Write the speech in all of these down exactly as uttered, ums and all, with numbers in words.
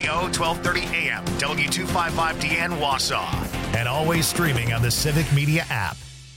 O, twelve thirty A M, W two fifty-five D N Wausau. And always streaming on the Civic Media app.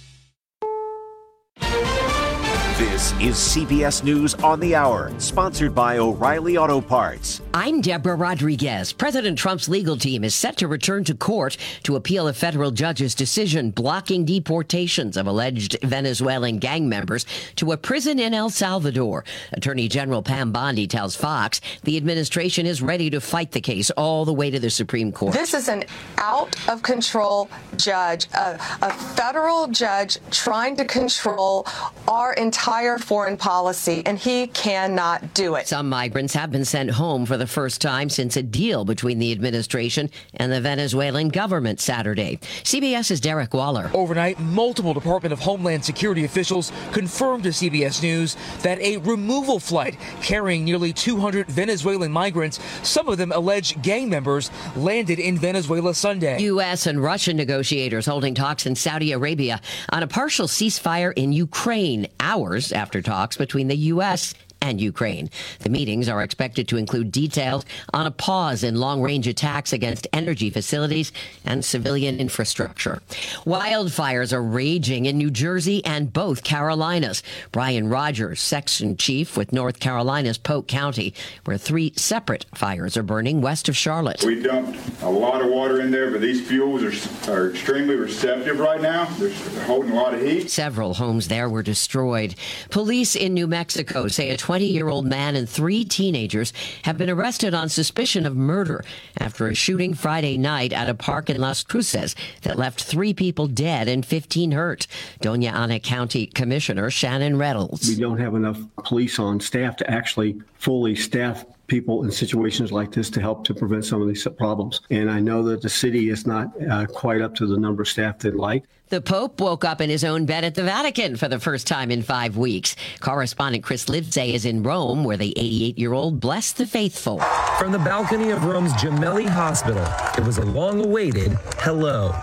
This is C B S News on the Hour, sponsored by O'Reilly Auto Parts. I'm Deborah Rodriguez. President Trump's legal team is set to return to court to appeal a federal judge's decision blocking deportations of alleged Venezuelan gang members to a prison in El Salvador. Attorney General Pam Bondi tells Fox the administration is ready to fight the case all the way to the Supreme Court. This is an out-of-control judge, a, a federal judge trying to control our entire foreign policy, and he cannot do it. Some migrants have been sent home for the first time since a deal between the administration and the Venezuelan government Saturday. CBS's Derek Waller. Overnight, multiple Department of Homeland Security officials confirmed to C B S News that a removal flight carrying nearly two hundred Venezuelan migrants, some of them alleged gang members, landed in Venezuela Sunday. U S and Russian negotiators holding talks in Saudi Arabia on a partial ceasefire in Ukraine, hours after talks between the U S and Ukraine. The meetings are expected to include details on a pause in long-range attacks against energy facilities and civilian infrastructure. Wildfires are raging in New Jersey and both Carolinas. Brian Rogers, section chief with North Carolina's Polk County, where three separate fires are burning west of Charlotte. We dumped a lot of water in there, but these fuels are, are extremely receptive right now. They're holding a lot of heat. Several homes there were destroyed. Police in New Mexico say a twenty-year-old man and three teenagers have been arrested on suspicion of murder after a shooting Friday night at a park in Las Cruces that left three people dead and fifteen hurt. Doña Ana County Commissioner Shannon Reynolds. We don't have enough police on staff to actually fully staff people in situations like this to help to prevent some of these problems. And I know that the city is not uh, quite up to the number of staff they'd like. The Pope woke up in his own bed at the Vatican for the first time in five weeks. Correspondent Chris Livesay is in Rome, where the eighty-eight-year-old blessed the faithful. From the balcony of Rome's Gemelli Hospital, it was a long-awaited hello.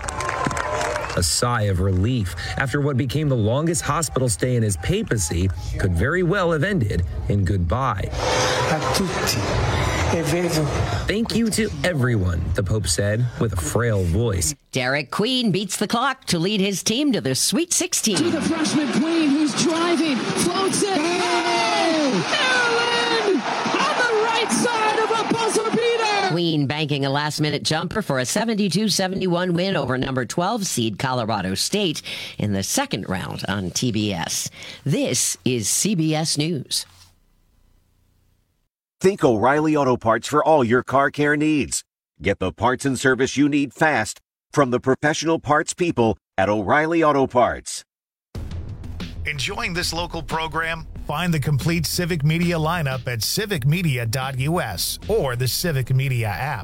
A sigh of relief after what became the longest hospital stay in his papacy could very well have ended in goodbye. Thank you to everyone, the Pope said with a frail voice. Derek Queen beats the clock to lead his team to the Sweet sixteen. To the freshman Queen, who's driving, floats it. Oh! Aaron on the right side of a buzzer beater. Queen banking a last-minute jumper for a seventy-two seventy-one win over number twelve seed Colorado State in the second round on T B S. This is C B S News. Think O'Reilly Auto Parts for all your car care needs. Get the parts and service you need fast from the professional parts people at O'Reilly Auto Parts. Enjoying this local program? Find the complete Civic Media lineup at civic media dot U S or the Civic Media app.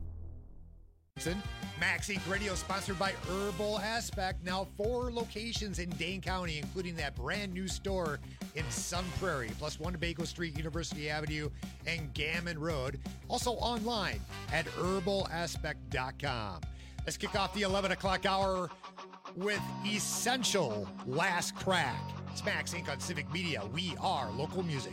Max Inc Radio sponsored by Herbal Aspect. Now four locations in Dane County, including that brand new store in Sun Prairie, plus one to Baco Street, University Avenue, and Gammon Road. Also online at herbal aspect dot com. Let's kick off the eleven o'clock hour with Essential Last Crack. It's Max Incorporated on Civic Media. We are local music.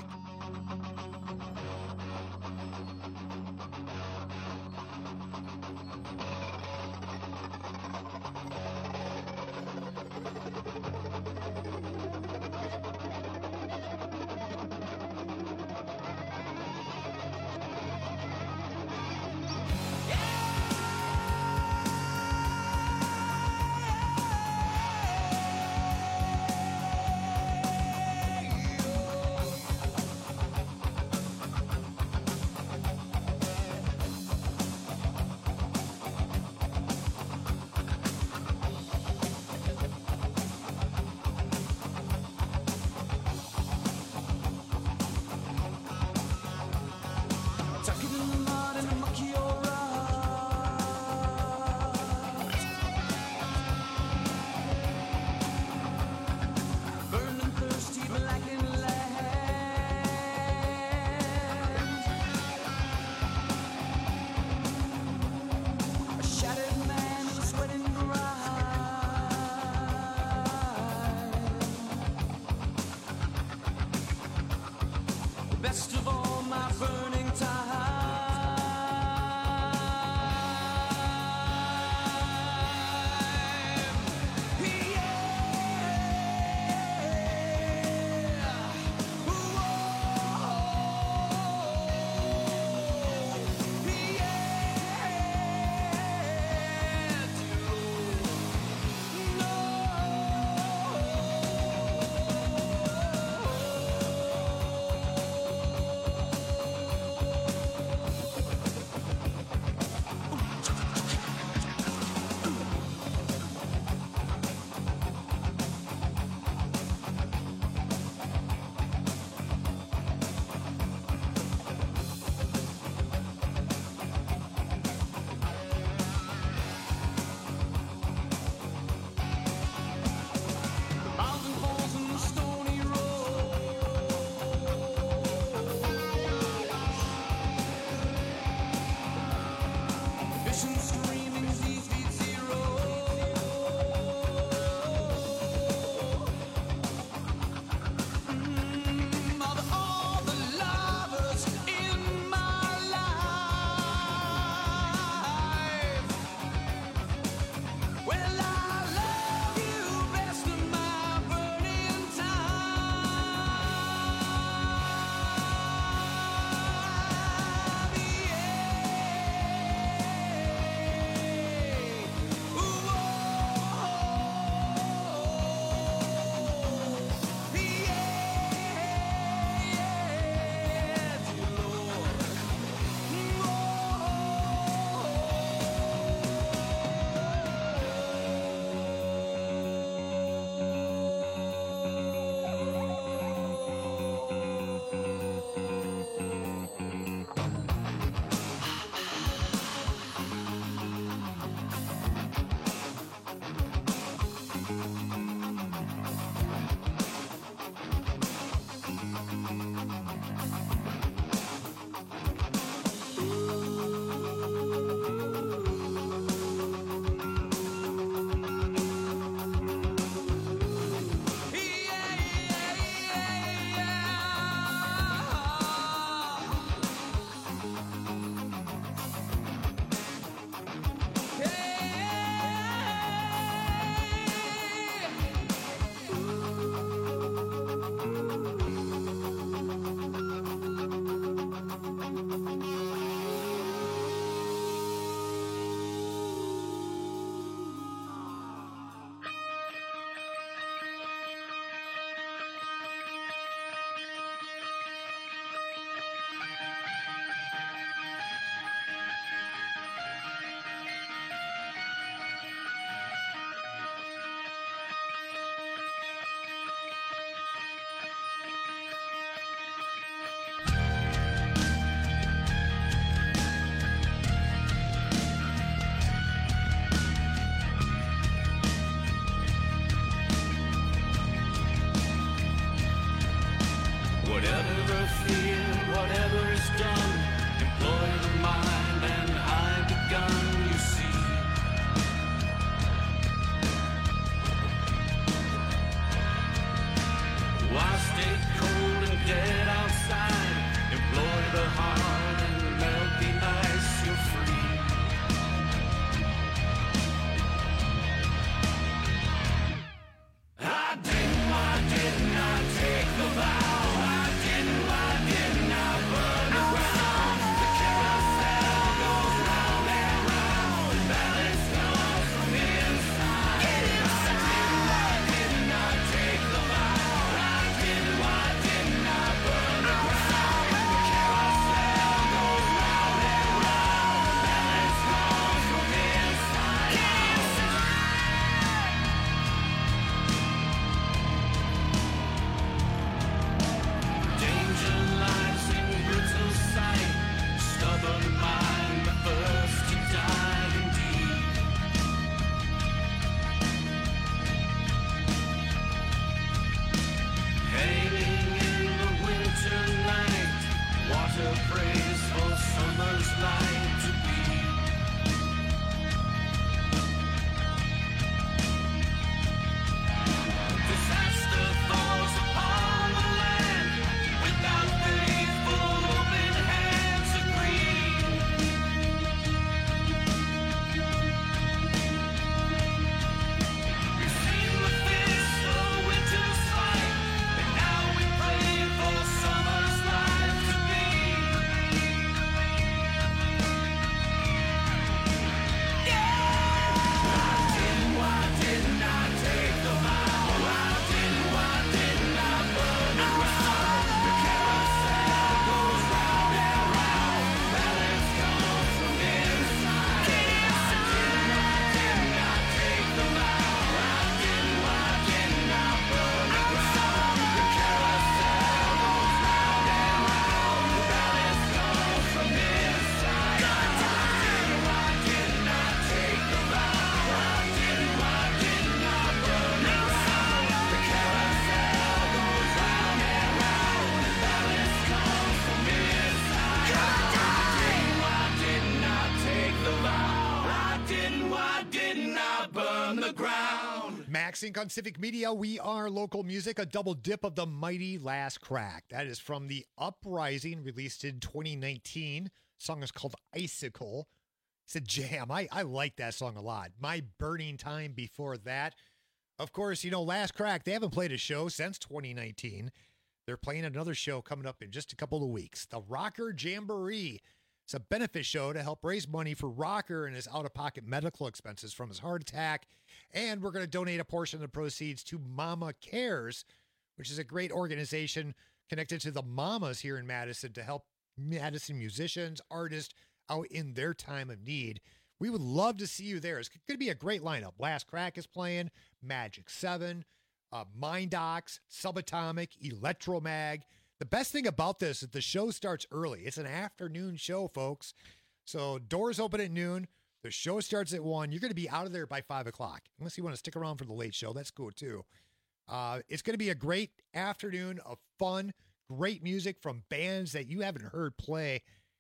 Max Inc on Civic Media. We are local music, a double dip of the mighty Last Crack. That is from the Uprising, released in twenty nineteen. The song is called Icicle. It's a jam. I, I like that song a lot. My Burning Time before that. Of course, you know, Last Crack, they haven't played a show since twenty nineteen. They're playing another show coming up in just a couple of weeks. The Rocker Jamboree. It's a benefit show to help raise money for Rocker and his out-of-pocket medical expenses from his heart attack. And we're going to donate a portion of the proceeds to Mama Cares, which is a great organization connected to the mamas here in Madison to help Madison musicians, artists out in their time of need. We would love to see you there. It's going to be a great lineup. Last Crack is playing, Magic seven, uh, Mindox, Subatomic, Electromag. The best thing about this is the show starts early. It's an afternoon show, folks. So doors open at noon. The show starts at one. You're going to be out of there by five o'clock. Unless you want to stick around for the late show. That's cool, too. Uh, it's going to be a great afternoon of fun, great music from bands that you haven't heard play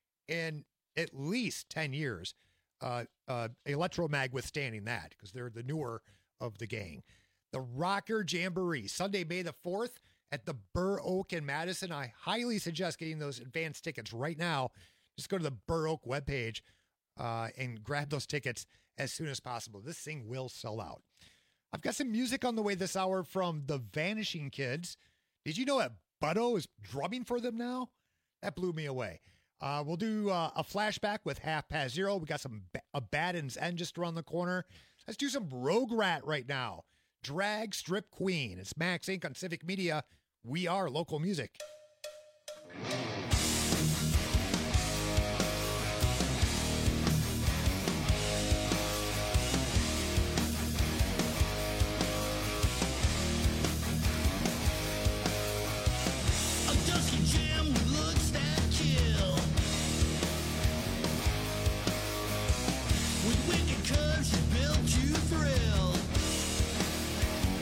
in at least ten years. Uh, uh, Electromag withstanding that because they're the newer of the gang. The Rocker Jamboree, Sunday, May the fourth. At the Burr Oak in Madison. I highly suggest getting those advance tickets right now. Just go to the Burr Oak webpage uh, and grab those tickets as soon as possible. This thing will sell out. I've got some music on the way this hour from the Vanishing Kids. Did you know that Butto is drumming for them now? That blew me away. Uh, we'll do uh, a flashback with Half Past Zero. We got some a Baden's End just around the corner. Let's do some Rogue Rat right now. Drag Strip Queen. It's Max Inc on Civic Media. We are local music.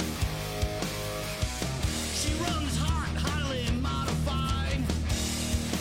She runs hot, highly modified.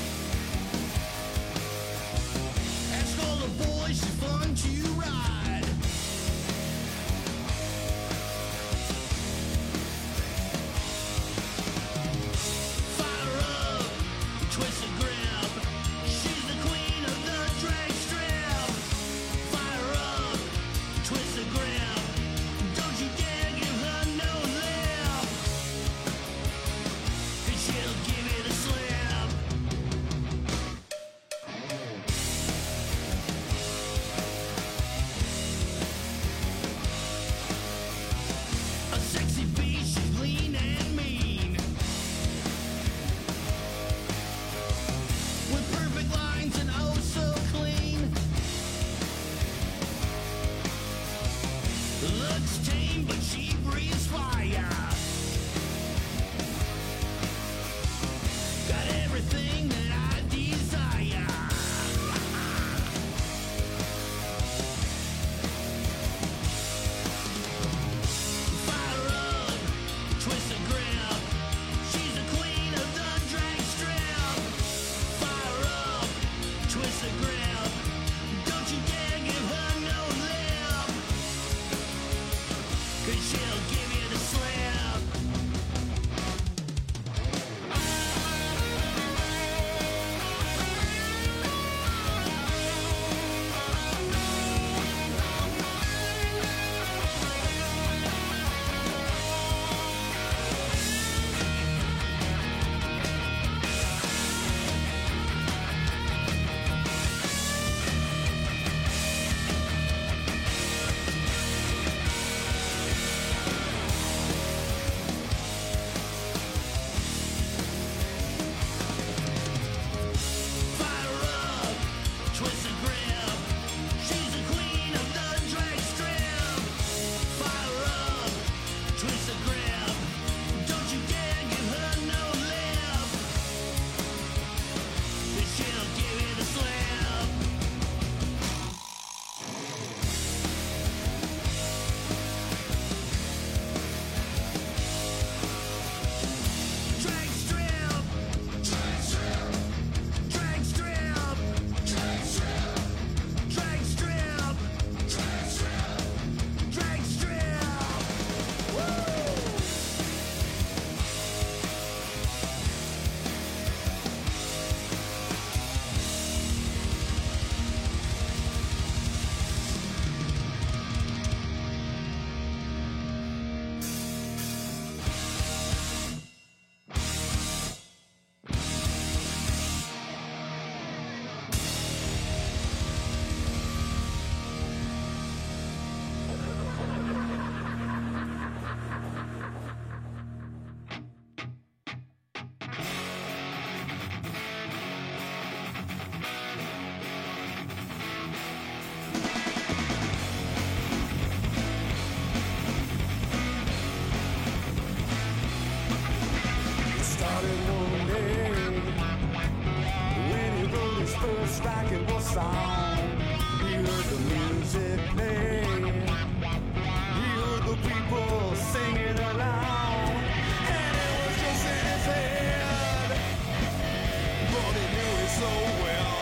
song. He heard the music play. He heard the people singing along. And it was just in his head, but he knew it so well.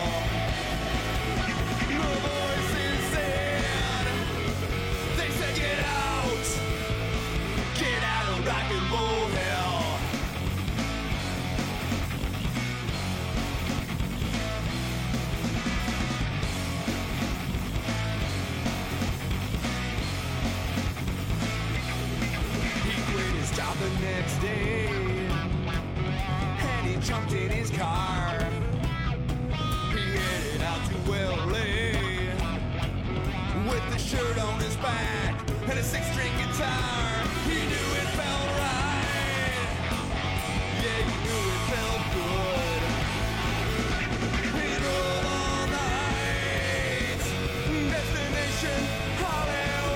The voices said, they said, get out, get out of rock and roll hell. Job the next day, and he jumped in his car. He headed out to L A with the shirt on his back and a six-string guitar. He knew it felt right. Yeah, he knew it felt good. He drove all night. Destination Hollywood.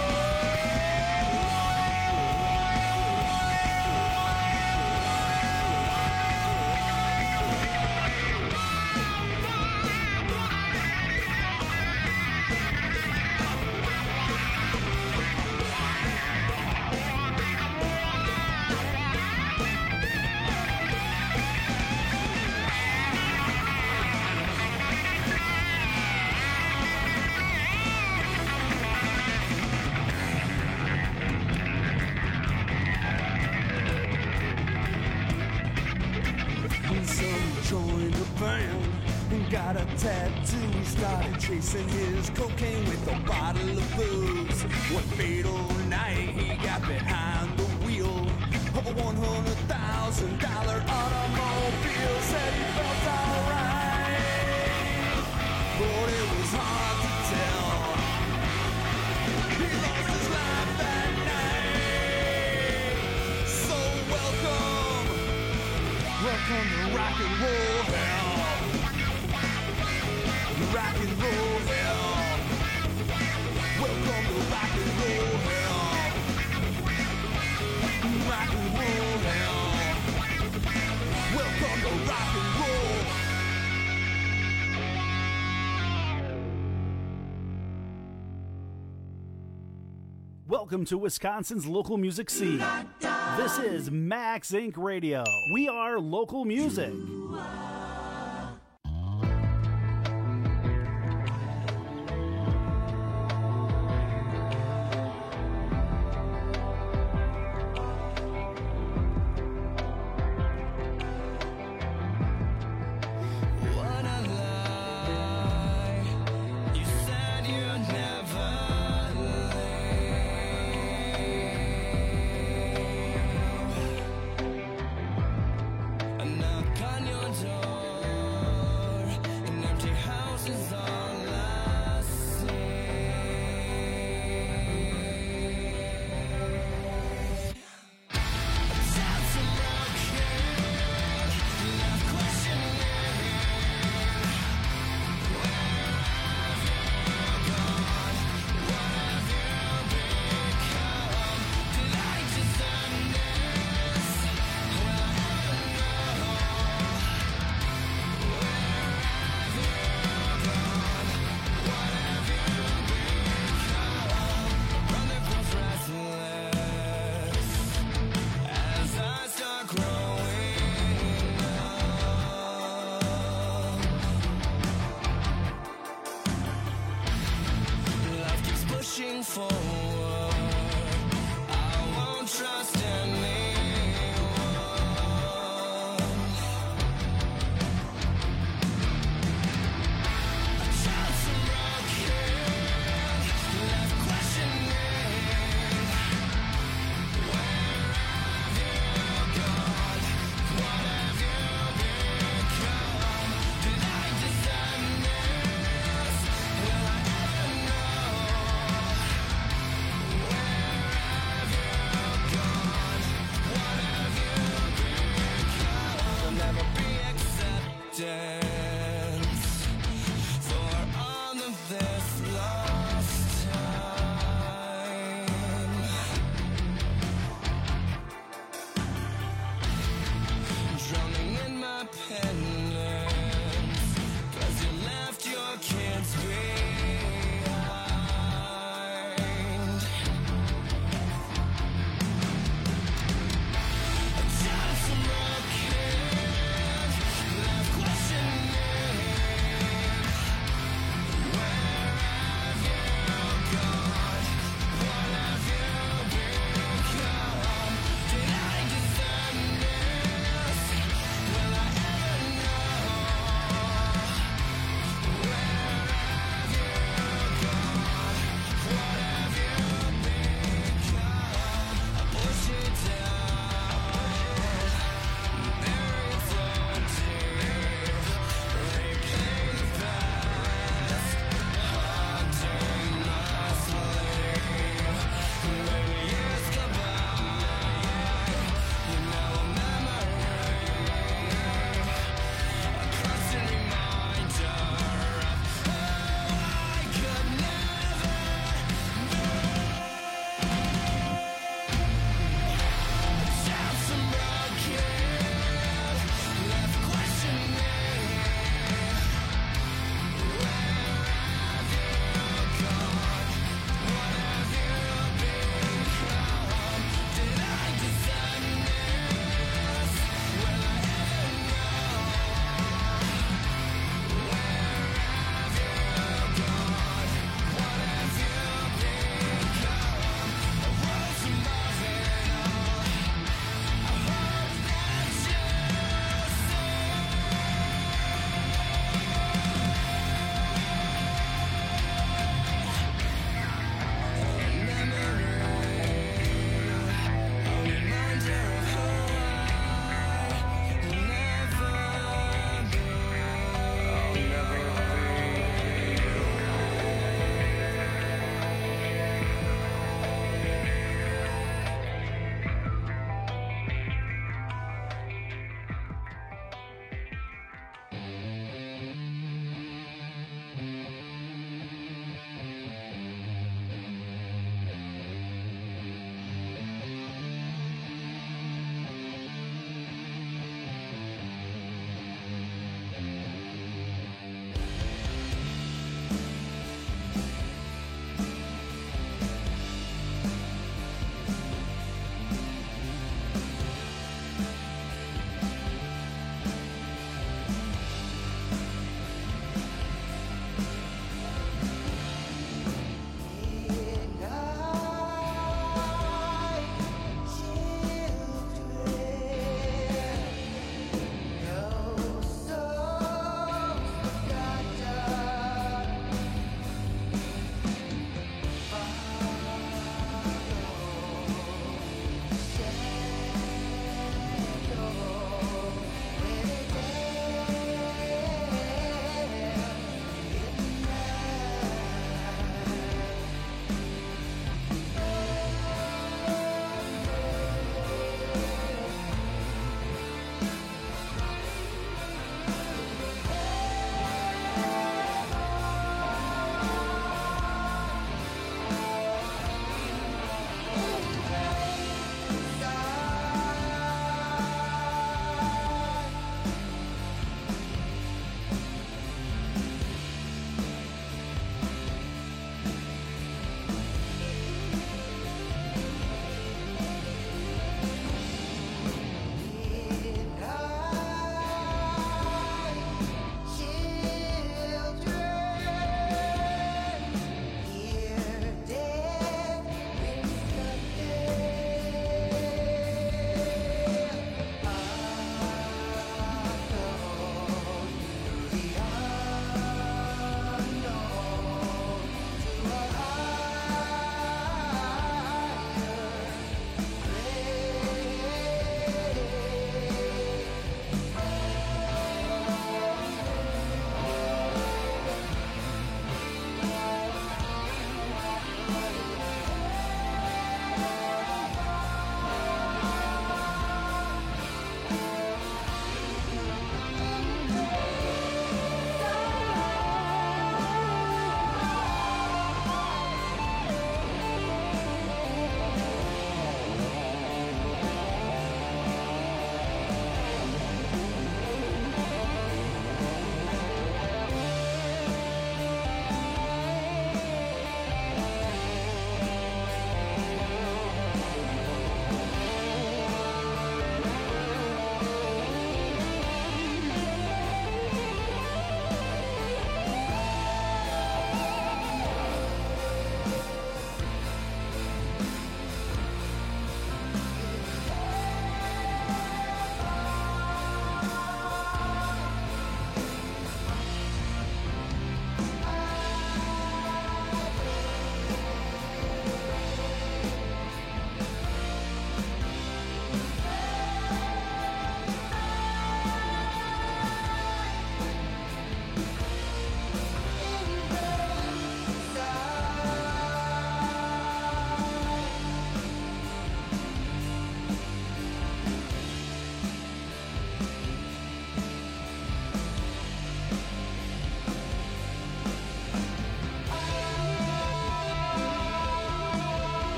Joined the band and got a tattoo. He started chasing his cocaine with a bottle of booze. One fatal night he got behind the wheel of a one hundred thousand dollar automobile. Said he felt alright, but it was hard to tell. He lost his life that night. So welcome, welcome to rock and roll hell. Rock and roll hell. Welcome to rock and roll hell. Rock and roll hell. Welcome to rock and roll. Welcome to Wisconsin's local music scene. This is Max Incorporated. Radio. We are local music.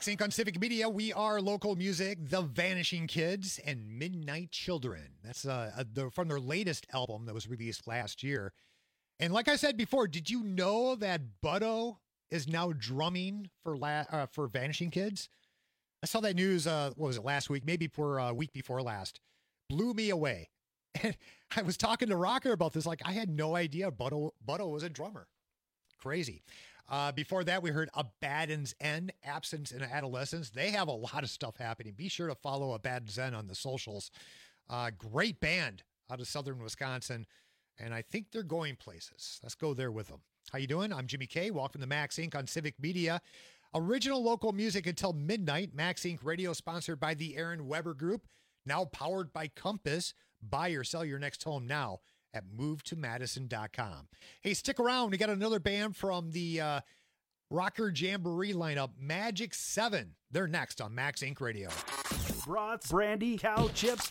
Max Incorporated on Civic Media. We are local music, The Vanishing Kids and Midnight Children. That's uh, uh, the, from their latest album that was released last year. And like I said before, did you know that Butto is now drumming for la- uh, for Vanishing Kids? I saw that news, uh, what was it, last week? Maybe for a uh, week before last. Blew me away. And I was talking to Rocker about this. Like, I had no idea Butto, Butto was a drummer. Crazy. Uh, before that, we heard Abaddon's End, Absence and Adolescence. They have a lot of stuff happening. Be sure to follow Abaddon's End on the socials. Uh, great band out of southern Wisconsin, and I think they're going places. Let's go there with them. How you doing? I'm Jimmy K. Welcome to Max Incorporated on Civic Media. Original local music until midnight. Max Incorporated Radio, sponsored by the Aaron Weber Group, now powered by Compass. Buy or sell your next home now at move to madison dot com. Hey, stick around. We got another band from the uh, Rocker Jamboree lineup, Magic seven. They're next on Max Incorporated Radio. Brats, brandy, cow chips,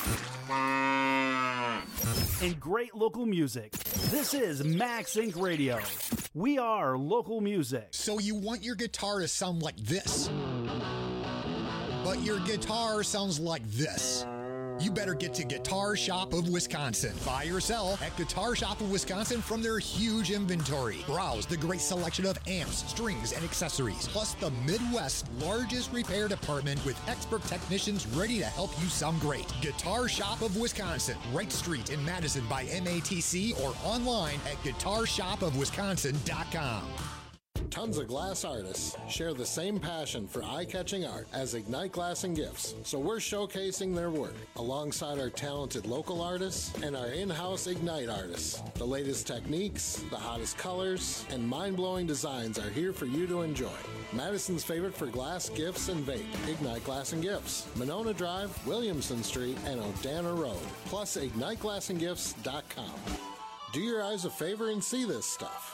and great local music. This is Max Incorporated Radio. We are local music. So you want your guitar to sound like this, but your guitar sounds like this. You better get to Guitar Shop of Wisconsin. Buy or sell at Guitar Shop of Wisconsin from their huge inventory. Browse the great selection of amps, strings, and accessories, plus the Midwest's largest repair department with expert technicians ready to help you sound great. Guitar Shop of Wisconsin, Wright Street in Madison by M A T C, or online at guitar shop of wisconsin dot com. Tons of glass artists share the same passion for eye-catching art as Ignite Glass and Gifts, so we're showcasing their work alongside our talented local artists and our in-house Ignite artists. The latest techniques, the hottest colors, and mind-blowing designs are here for you to enjoy. Madison's favorite for glass, gifts, and vape, Ignite Glass and Gifts, Monona Drive, Williamson Street, and Odana Road, plus ignite glass and gifts dot com. Do your eyes a favor and see this stuff.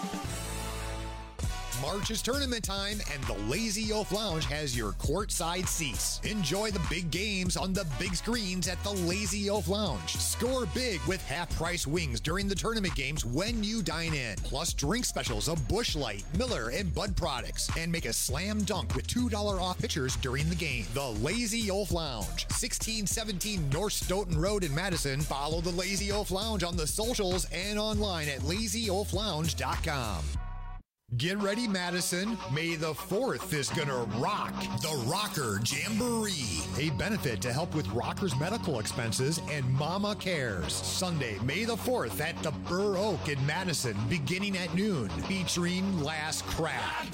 March is tournament time, and the Lazy Oaf Lounge has your courtside seats. Enjoy the big games on the big screens at the Lazy Oaf Lounge. Score big with half-price wings during the tournament games when you dine in. Plus drink specials of Busch Light, Miller, and Bud products. And make a slam dunk with two dollars off pitchers during the game. The Lazy Oaf Lounge, sixteen seventeen North Stoughton Road in Madison. Follow the Lazy Oaf Lounge on the socials and online at lazy oaf lounge dot com. Get ready, Madison. May the fourth is gonna rock the Rocker Jamboree, a benefit to help with rockers' medical expenses and Mama Cares. Sunday, May the fourth at the Burr Oak in Madison, beginning at noon, featuring Last Crack,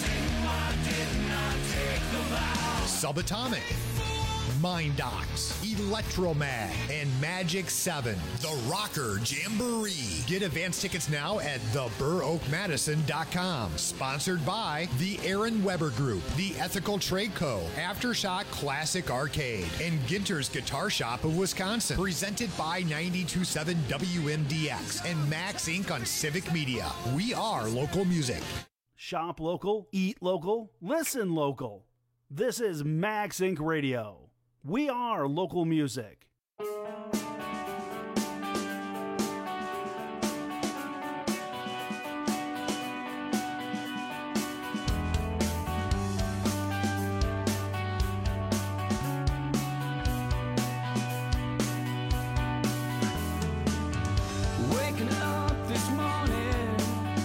Subatomic, Mind Docs, Electromag, and Magic seven. The Rocker Jamboree. Get advance tickets now at the burr oak madison dot com. Sponsored by the Aaron Weber Group, the Ethical Trade Co., Aftershock Classic Arcade, and Ginter's Guitar Shop of Wisconsin. Presented by ninety-two point seven W M D X and Max Incorporated on Civic Media. We are local music. Shop local, eat local, listen local. This is Max Incorporated Radio. We are local music. Waking up this morning,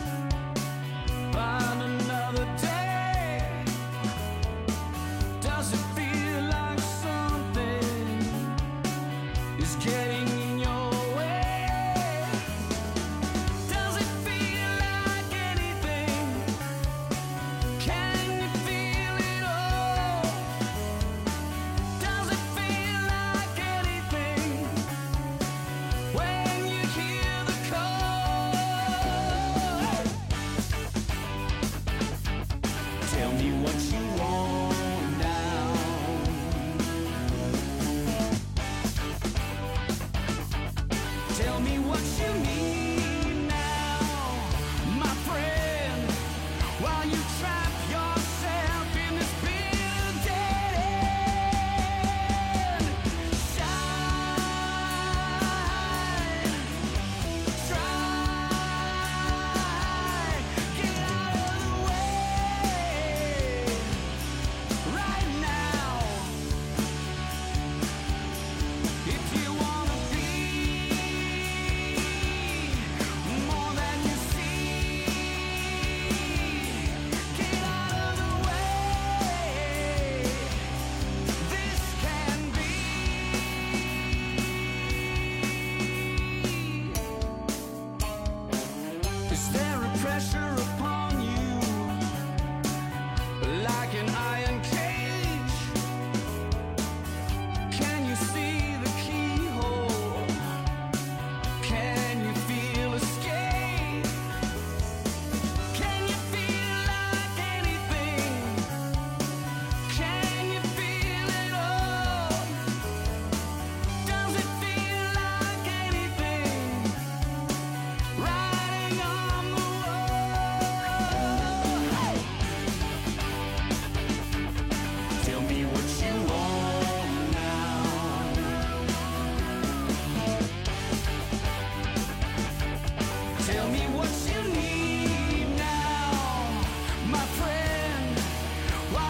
find another day. Does it feel like something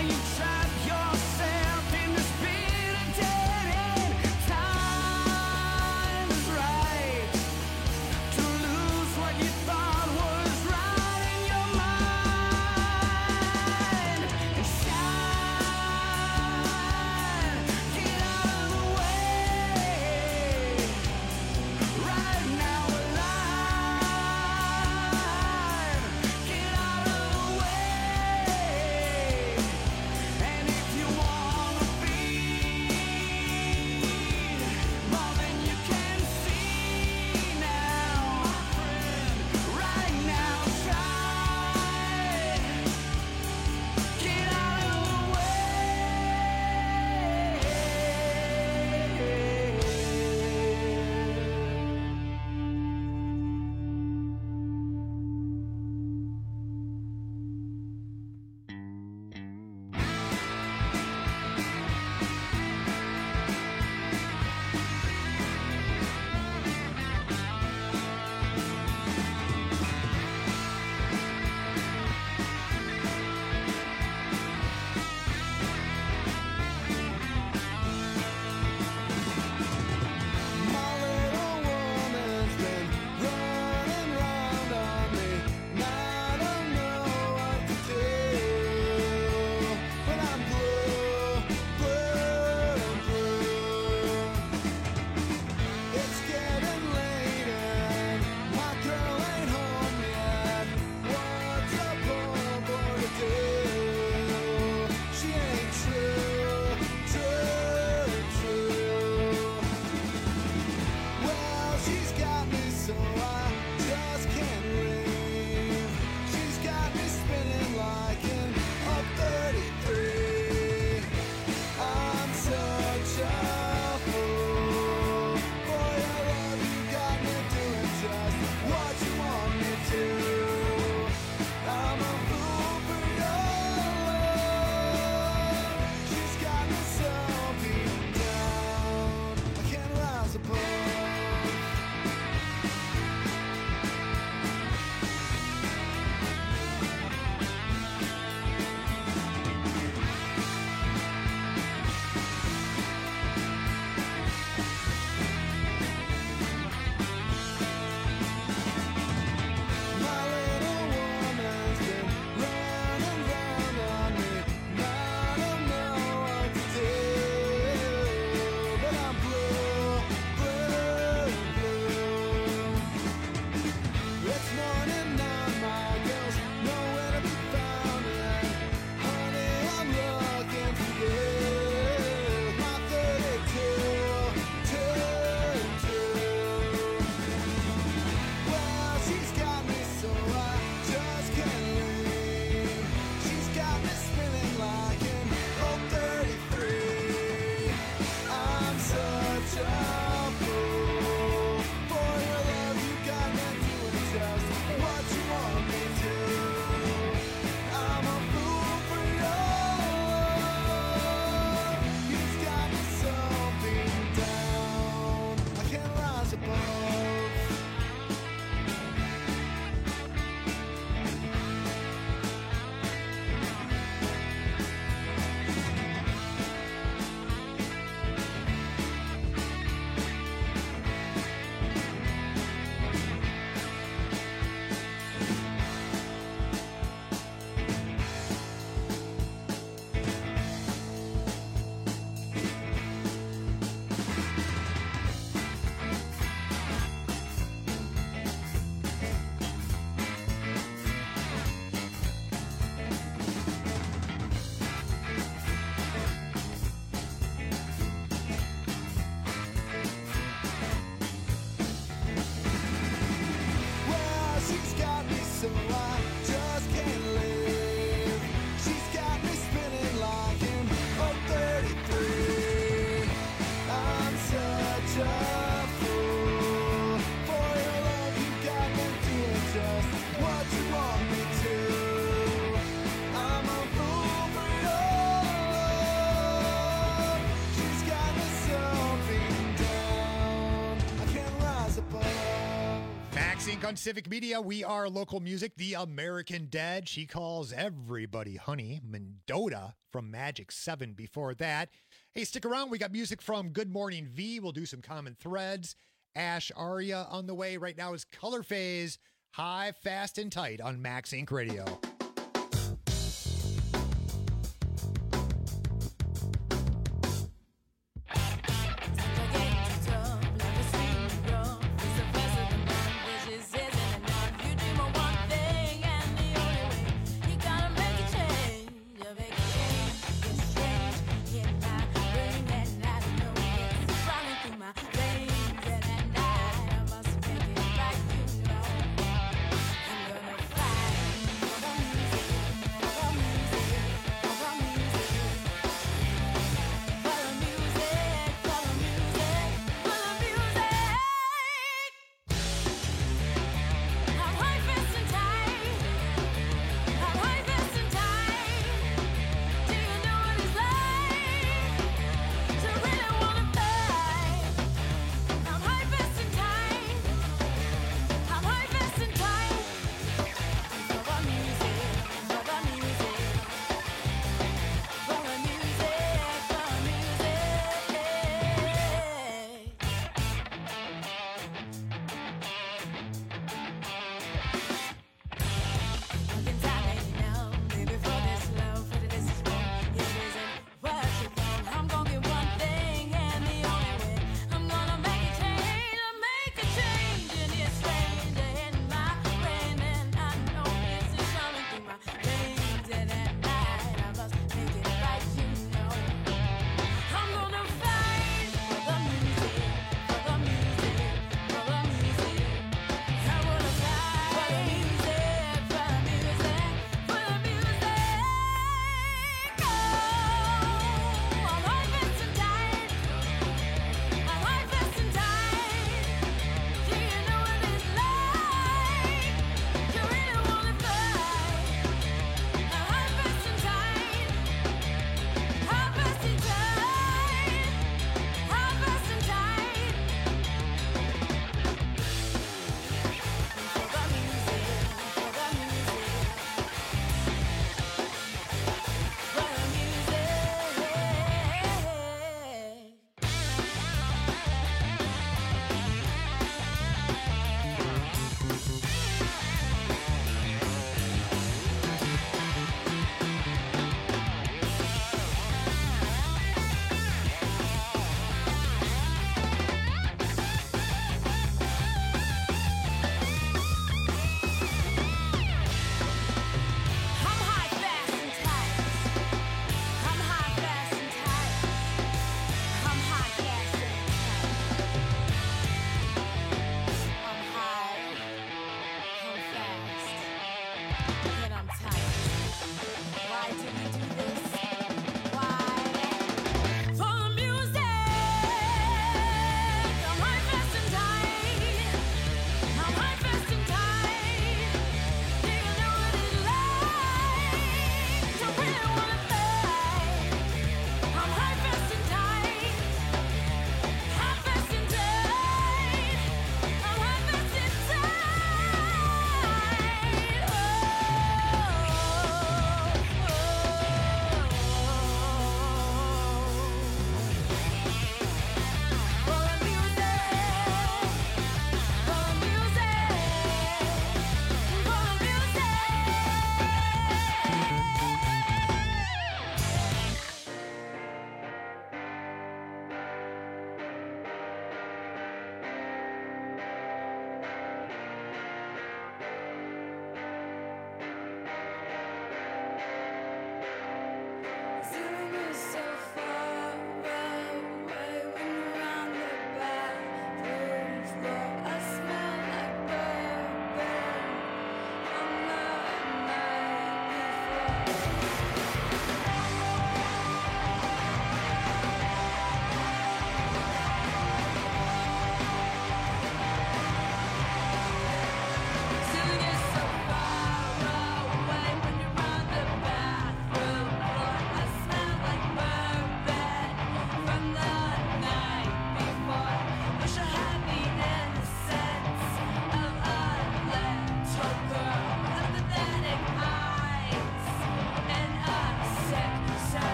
you trap yourself in this bitter dead end. Time is right to lose what you thought was right in your mind. And shine, get out of the way. Right now alive, get out of the way. Ink on Civic Media. We are local music. The American Dead. She calls everybody honey. Mendota from Magic seven before that. Hey, stick around. We got music from Good Morning V. We'll do some common threads. Ash Aria on the way. Right now is Color Phase. High, Fast, and Tight on Max Inc Radio. I'm gonna fight for the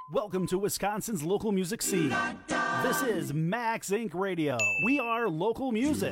Welcome to Wisconsin's local music scene. This is Max Inc Radio. We are local music.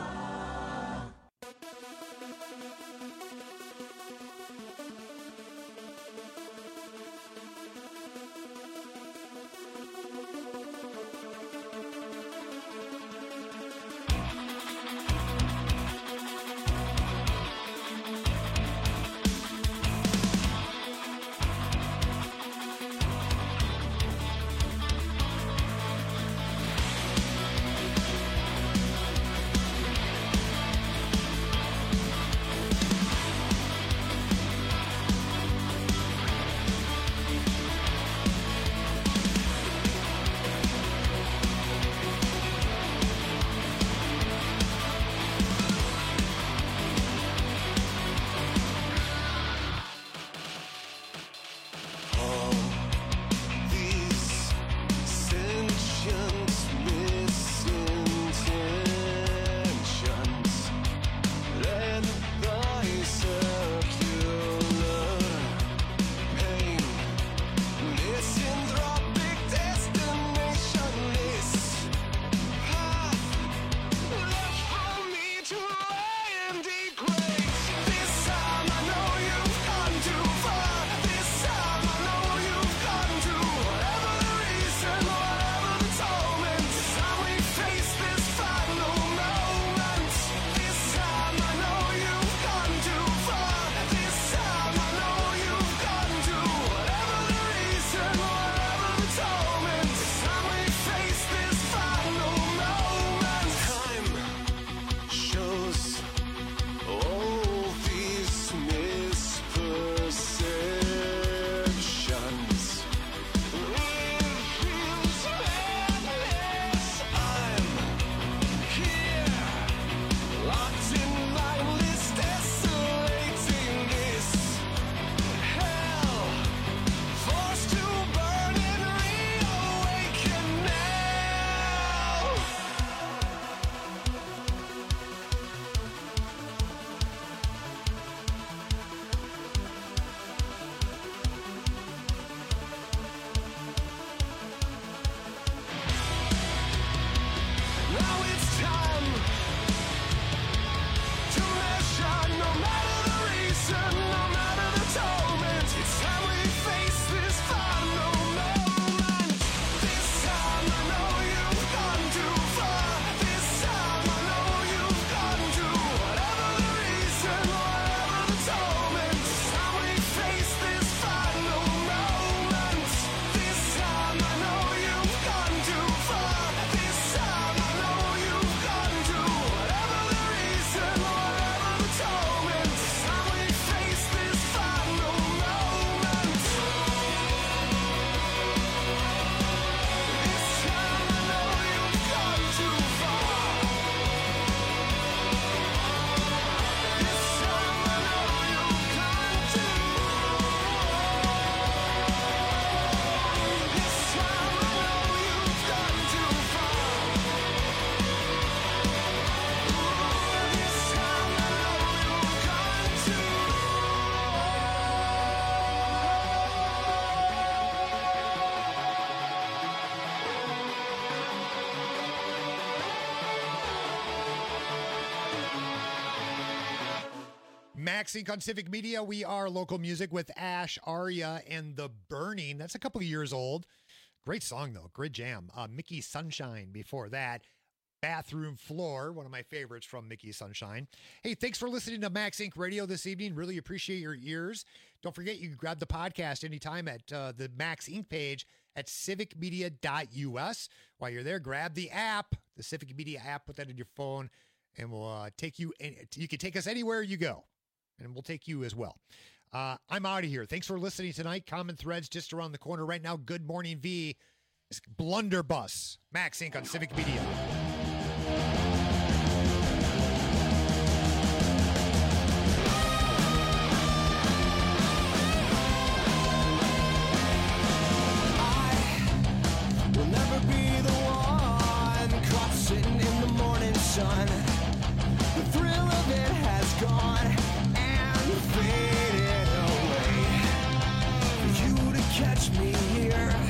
Max Inc on Civic Media. We are local music with Ash, Arya, and The Burning. That's a couple of years old. Great song, though. Great jam. Uh, Mickey Sunshine before that. Bathroom Floor, one of my favorites from Mickey Sunshine. Hey, thanks for listening to Max Inc Radio this evening. Really appreciate your ears. Don't forget, you can grab the podcast anytime at uh, the Max Inc page at civic media dot U S. While you're there, grab the app, the Civic Media app, put that in your phone, and we'll uh, take you, any, you can take us anywhere you go, and we'll take you as well. Uh, I'm out of here. Thanks for listening tonight. Common Threads just around the corner right now. Good Morning V. It's Blunderbuss. Max Inc on Civic Media. Will never be the one caught sitting in the morning sun. The thrill of it has gone and faded away. For you to catch me here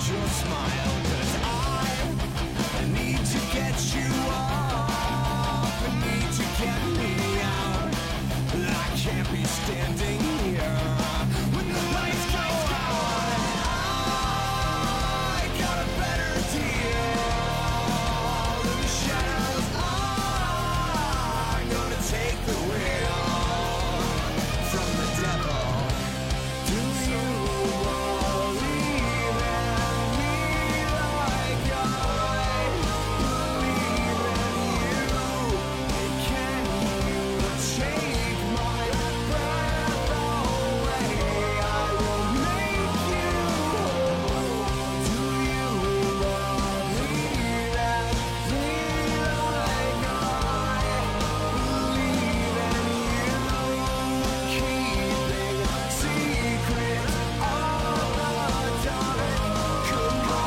your smile, 'cause I need to get you off. I need to get me out. I can't be standing here when the lights go out. I got a better deal. The shadows are gonna take the wheel from the devil. Do you believe in me like I believe in you? Can you take my breath away? I will make you whole. Do you believe in me like I believe in you? Keeping secrets of the dark could go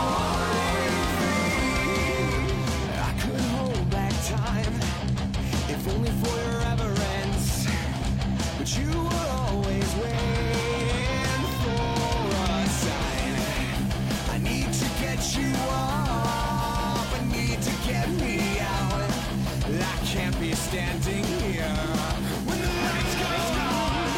free. I could hold back time, if only for your reverence. But you were always waiting for a sign. I need to get you off. I need to get me out. I can't be standing here when the lights go down.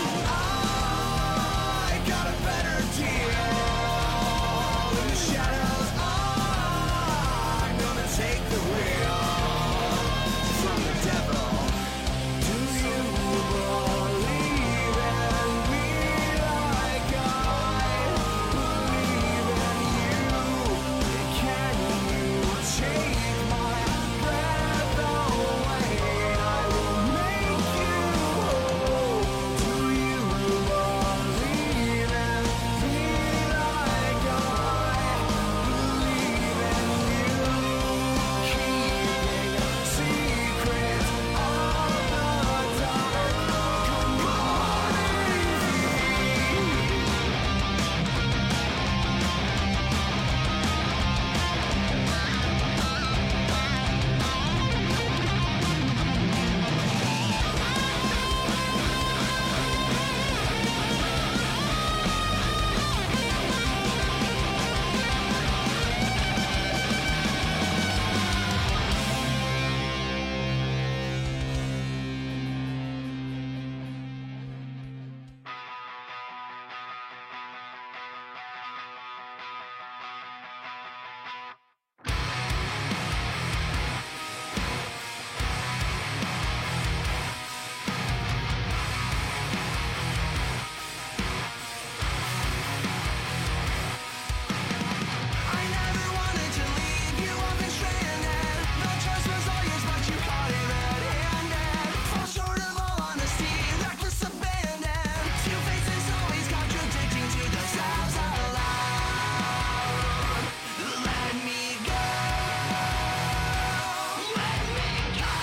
I got a better deal. The shadows are gonna take the wheel from the devil. Do you believe in me like I believe in you? Can you take my breath away? I will make you whole. Do you believe in me like I believe in you? Keeping secrets of the dark could go I never wanted to leave you up and stranded. No choice was all yours, but you caught it red-handed. Fall short of all honesty, reckless abandon. Two faces always contradicting to themselves out loud. Let me go. Let me go.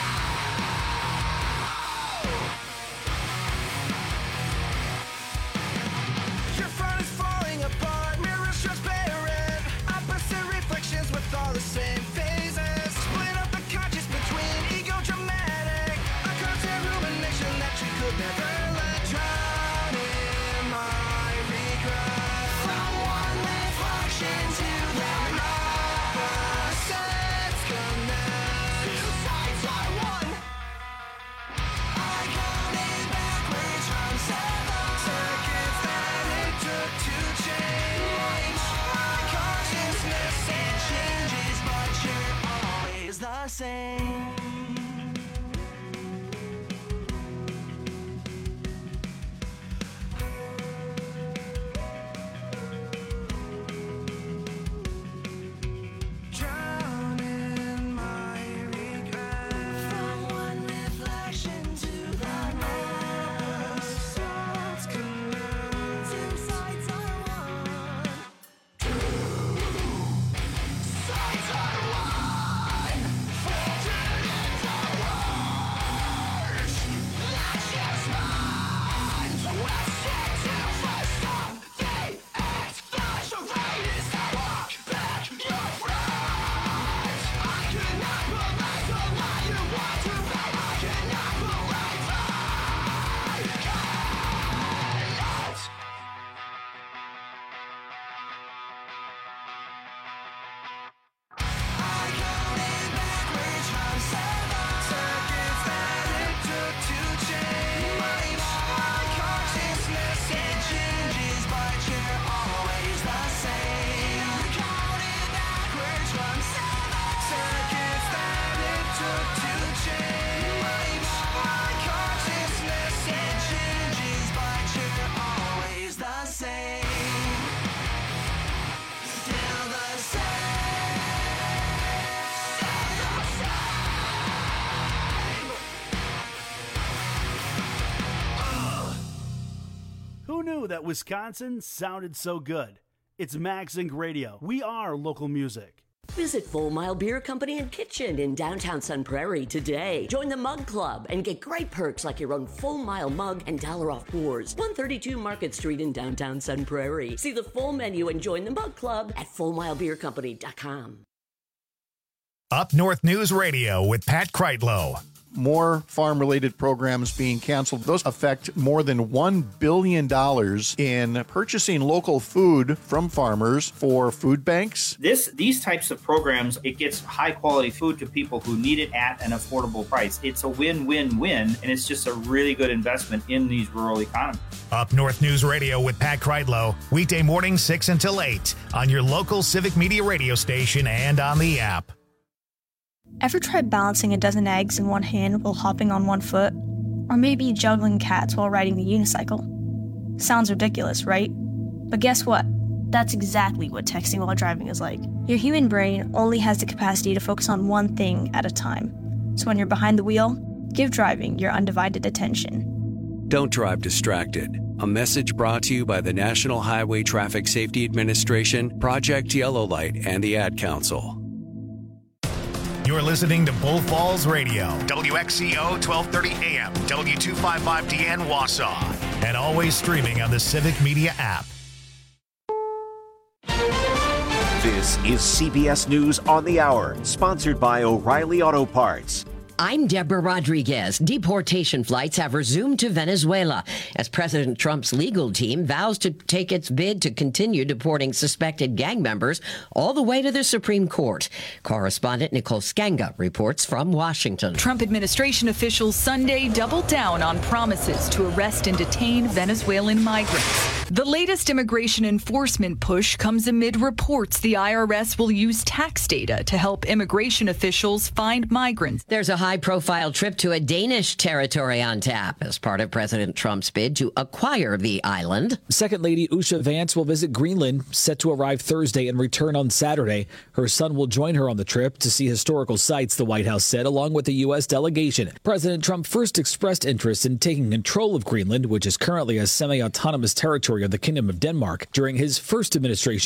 Your front is falling apart, mirrors transparent. Opposite reflections with all the same phases. Split up the conscious between ego dramatic. A constant rumination that you could never let drown in my regret. From one reflection to the opposites connect. Two sides are one. I counted backwards from seven seconds that it took to change. My consciousness, it changes, but you're always the same. Drown in my regret. From one reflection to the next. Sides connect. Two sides are one. Two sides are one. knew that Wisconsin sounded so good? It's Max Inc Radio. We are local music. Visit Full Mile Beer Company and Kitchen in downtown Sun Prairie today. Join the Mug Club and get great perks like your own Full Mile mug and dollar off pours. one thirty-two Market Street in downtown Sun Prairie. See the full menu and join the Mug Club at full mile beer company dot com. Up North News Radio with Pat Kreitlow. More farm-related programs being canceled. Those affect more than one billion dollars in purchasing local food from farmers for food banks. This, these types of programs, it gets high-quality food to people who need it at an affordable price. It's a win-win-win, and it's just a really good investment in these rural economies. Up North News Radio with Pat Kreitlow, weekday morning six until eight on your local Civic Media radio station and on the app. Ever tried balancing a dozen eggs in one hand while hopping on one foot? Or maybe juggling cats while riding the unicycle? Sounds ridiculous, right? But guess what? That's exactly what texting while driving is like. Your human brain only has the capacity to focus on one thing at a time. So when you're behind the wheel, give driving your undivided attention. Don't drive distracted. A message brought to you by the National Highway Traffic Safety Administration, Project Yellow Light, and the Ad Council. You're listening to Bull Falls Radio, W X C O twelve thirty A M, W two fifty-five D N Wausau, and always streaming on the Civic Media app. This is C B S News on the Hour, sponsored by O'Reilly Auto Parts. I'm Deborah Rodriguez. Deportation flights have resumed to Venezuela as President Trump's legal team vows to take its bid to continue deporting suspected gang members all the way to the Supreme Court. Correspondent Nicole Skanga reports from Washington. Trump administration officials Sunday doubled down on promises to arrest and detain Venezuelan migrants. The latest immigration enforcement push comes amid reports the I R S will use tax data to help immigration officials find migrants. There's a high-profile trip to a Danish territory on tap as part of President Trump's bid to acquire the island. Second Lady Usha Vance will visit Greenland, set to arrive Thursday and return on Saturday. Her son will join her on the trip to see historical sites, the White House said, along with the U S delegation. President Trump first expressed interest in taking control of Greenland, which is currently a semi-autonomous territory of the Kingdom of Denmark, during his first administration.